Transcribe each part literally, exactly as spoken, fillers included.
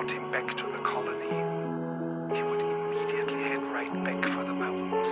brought him back to the colony, he would immediately head right back for the mountains.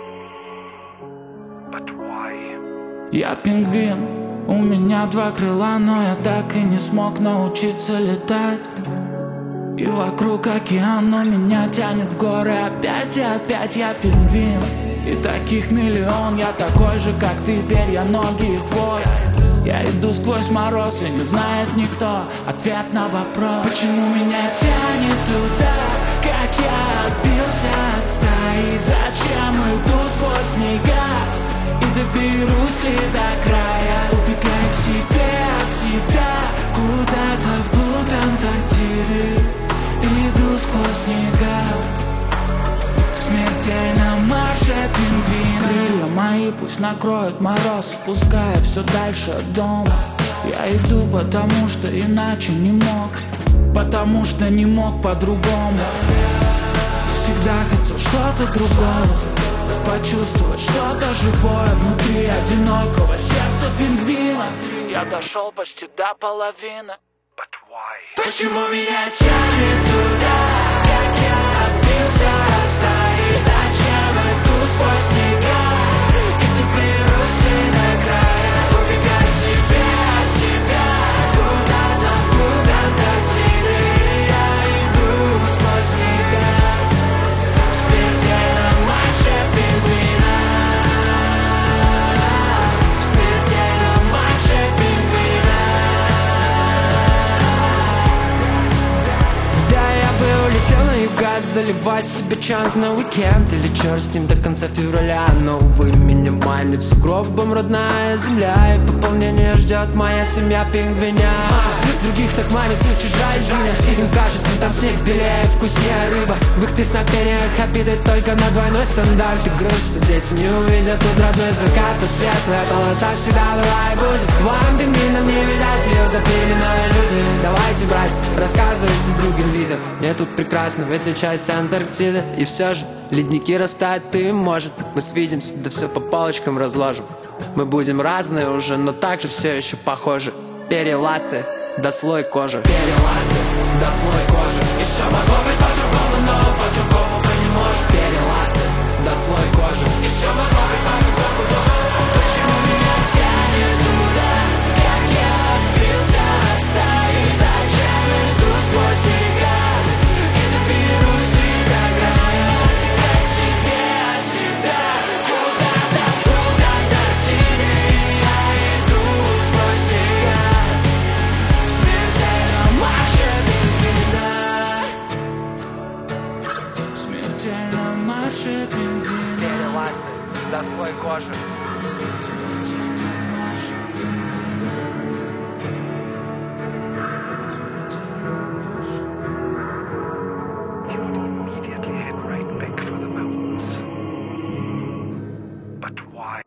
But why? Я пингвин, у меня два крыла, но я так и не смог научиться летать. И вокруг океан, но меня тянет в горы опять и опять. Я пингвин, и таких миллион. Я такой же, как ты, перья, ноги и хвост. Я иду сквозь мороз, и не знает никто ответ на вопрос: почему меня тянет туда, как я отбился от стаи? Зачем иду сквозь снега и доберусь ли до края? Убегай к себе от себя, куда-то вглубь Антарктиды. Иду сквозь снега в смертельном марше пингвина. Крылья мои пусть накроют мороз, пускай все дальше от дома. Я иду, потому что иначе не мог, потому что не мог по-другому. Всегда хотел что-то другое, почувствовать что-то живое внутри одинокого сердца пингвина. Я дошел почти до половины. But why? Почему меня тянет туда, как я отбился от стаи? Зачем иду сквозь снега и доберусь ли до края? Убегай к себе от себя, куда-то вглубь Антарктиды. Я иду сквозь снега в смертельном марше пингвина. В смертельном марше пингвина. Улетел на юга, заливать в себе чанг на уикенд. Или черт с ним до конца февраля. Но, увы, минимальный сугробом родная земля. И пополнение ждет моя семья пингвиня. Других так манит чужая земля. Им кажется, там снег белее, вкуснее рыба. В их песнопениях обиды только на двойной стандарт. И грусть, что дети не увидят тут родной закат. А светлая полоса всегда была и будет. Вам, пингвинам, не видать ее запиленной иллюзии. Давайте, братья, рассказывайте другим видам. Мне тут прекрасно, в этой части Антарктиды. И все же, ледники растают, и может мы свидимся, да все по полочкам разложим. Мы будем разные уже, но также все еще похожи. Переласты, да слой кожи. Переласты, да слой кожи. И все могло быть по-другому, но по-другому мы не можем. Переласты, да слой кожи. И все могло быть по-другому, но почему меня тянет туда, как я отбился от стаи? Зачем иду сквозь снега и доберусь ли до края? Убегай к себе от себя, куда-то вглубь Антарктиды. Я иду сквозь снега в смертельном марше пингвина. В смертельном марше пингвина. Переласты, да слой кожи.